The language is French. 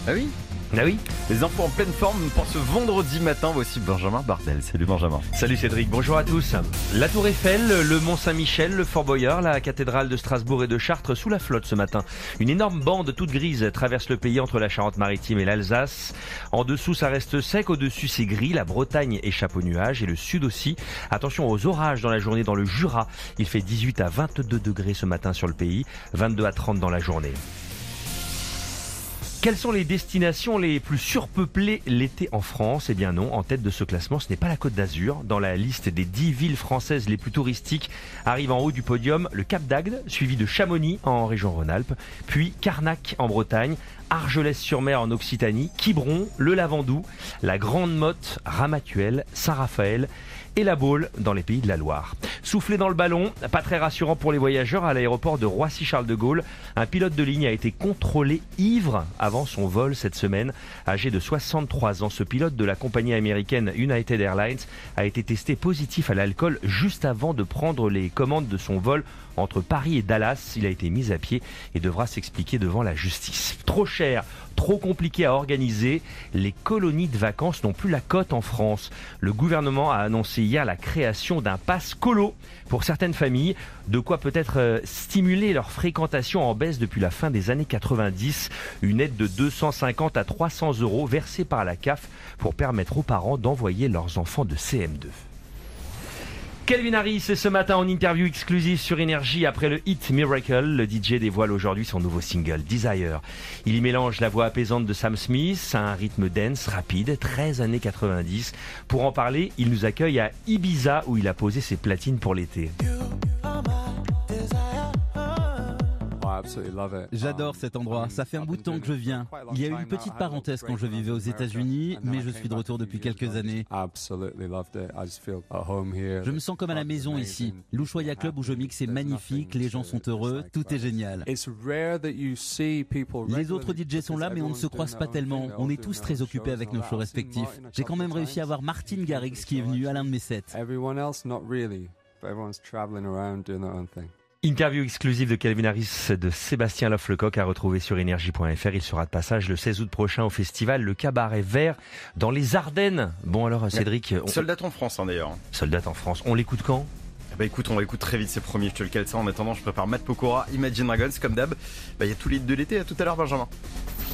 Ah oui? Ah oui. Les infos en pleine forme pour ce vendredi matin. Voici Benjamin Bardel. Salut Benjamin. Salut Cédric, bonjour à tous. La Tour Eiffel, le Mont Saint-Michel, le Fort Boyard, la cathédrale de Strasbourg et de Chartres sous la flotte ce matin. Une énorme bande toute grise traverse le pays entre la Charente-Maritime et l'Alsace. En dessous, ça reste sec, au-dessus c'est gris, la Bretagne échappe aux nuages et le sud aussi. Attention aux orages dans la journée dans le Jura. Il fait 18 à 22 degrés ce matin sur le pays, 22 à 30 dans la journée. Quelles sont les destinations les plus surpeuplées l'été en France? Eh bien non, en tête de ce classement, ce n'est pas la Côte d'Azur. Dans la liste des 10 villes françaises les plus touristiques, arrive en haut du podium le Cap d'Agde, suivi de Chamonix en région Rhône-Alpes, puis Carnac en Bretagne, Argelès-sur-Mer en Occitanie, Quiberon, le Lavandou, la Grande Motte, Ramatuelle, Saint-Raphaël et la Baule dans les Pays de la Loire. Soufflé dans le ballon, pas très rassurant pour les voyageurs à l'aéroport de Roissy-Charles de Gaulle. Un pilote de ligne a été contrôlé ivre avant son vol cette semaine. Âgé de 63 ans, ce pilote de la compagnie américaine United Airlines a été testé positif à l'alcool juste avant de prendre les commandes de son vol entre Paris et Dallas. Il a été mis à pied et devra s'expliquer devant la justice. Trop cher, trop compliqué à organiser, les colonies de vacances n'ont plus la cote en France. Le gouvernement a annoncé hier la création d'un pass colo pour certaines familles, de quoi peut-être stimuler leur fréquentation en baisse depuis la fin des années 90. Une aide de 250 à 300 € versée par la CAF pour permettre aux parents d'envoyer leurs enfants de CM2. Calvin Harris est ce matin en interview exclusive sur Énergie après le hit Miracle. Le DJ dévoile aujourd'hui son nouveau single Desire. Il y mélange la voix apaisante de Sam Smith à un rythme dance rapide, 13 années 90. Pour en parler, il nous accueille à Ibiza où il a posé ses platines pour l'été. J'adore cet endroit, ça fait un bout de temps que je viens. Il y a eu une petite parenthèse quand je vivais aux États-Unis, mais je suis de retour depuis quelques années. Je me sens comme à la maison ici. L'Ushuaïa Club où je mixe est magnifique, les gens sont heureux, tout est génial. Les autres DJ sont là mais on ne se croise pas tellement, on est tous très occupés avec nos shows respectifs. J'ai quand même réussi à voir Martin Garrix qui est venu à l'un de mes sets. Interview exclusive de Calvin Harris de Sébastien Loff-Lecoq à retrouver sur énergie.fr. Il sera de passage le 16 août prochain au festival Le Cabaret Vert dans les Ardennes. Bon alors Cédric... Seule date en France d'ailleurs. Seule date en France. On l'écoute quand ? Bah écoute, on l'écoute très vite, c'est promis, je te le cale ça. En attendant, je prépare Matt Pokora, Imagine Dragons, comme d'hab. Bah il y a tous les hits de l'été, à tout à l'heure Benjamin.